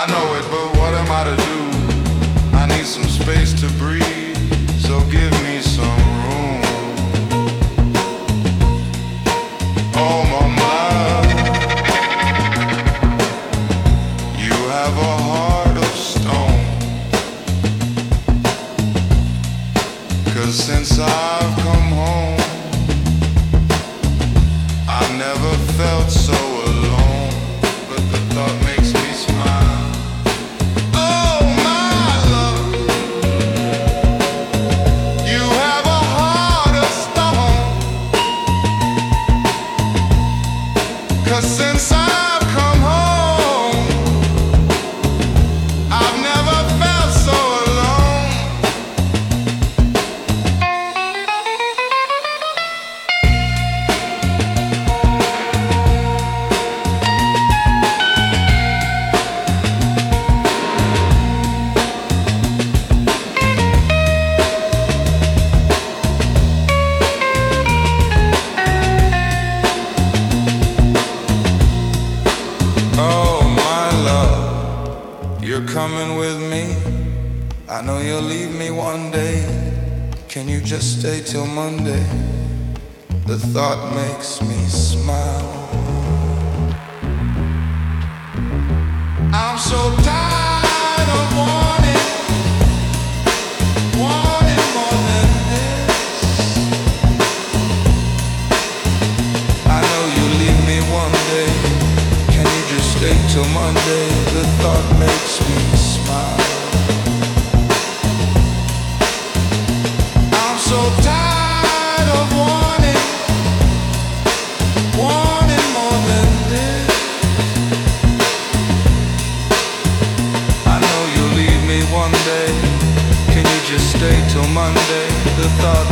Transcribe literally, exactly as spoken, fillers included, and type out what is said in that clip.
I know it, but what am I to do? I need some space to breathe, so give me some room. Oh, mama, you have a heart of stone. 'Cause since I've come home, I've never felt so alone. But the thought makes me smile. Oh, my love, you have a heart of stone. 'Cause since I've come home, I've never felt so alone. Oh, my love, you're coming with me. I know you'll leave me one day. Can you just stay till Monday? The thought makes me smile. I'm so tired of wanting, wanting more than this. I know you'll leave me one day. Can you just stay till Monday? The thought makes me smile. I'm so tired of wanting, wanting more than this. I know you'll leave me one day. Can you just stay till Monday? The thought